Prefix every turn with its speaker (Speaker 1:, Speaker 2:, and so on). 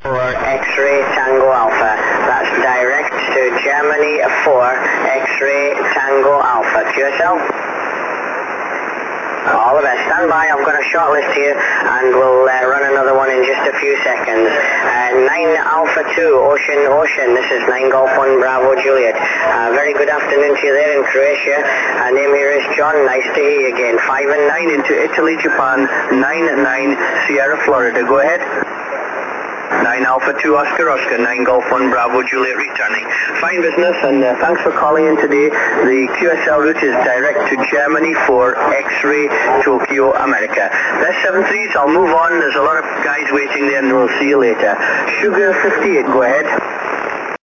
Speaker 1: 4 X-ray Tango Alpha. That's direct to Germany 4 X-ray Tango Alpha. QSL? All the best. Stand by, I've got a shortlist here and we'll run another one in just a few seconds. 9 Alpha 2 Ocean, this is 9 Golf 1 Bravo Juliet. Very good afternoon to you there in Croatia. Name here is John, nice to hear you again. 5 and 9 into Italy, Japan, 9 and 9 Sierra, Florida. Go ahead. 9 Alpha 2 Oscar, 9 Golf 1 Bravo Juliet returning. Fine business, and thanks for calling in today. The QSL route is direct to Germany for X-ray Tokyo, America. That's 7-3s, I'll move on. There's a lot of guys waiting there and we'll see you later. Sugar 58, go ahead.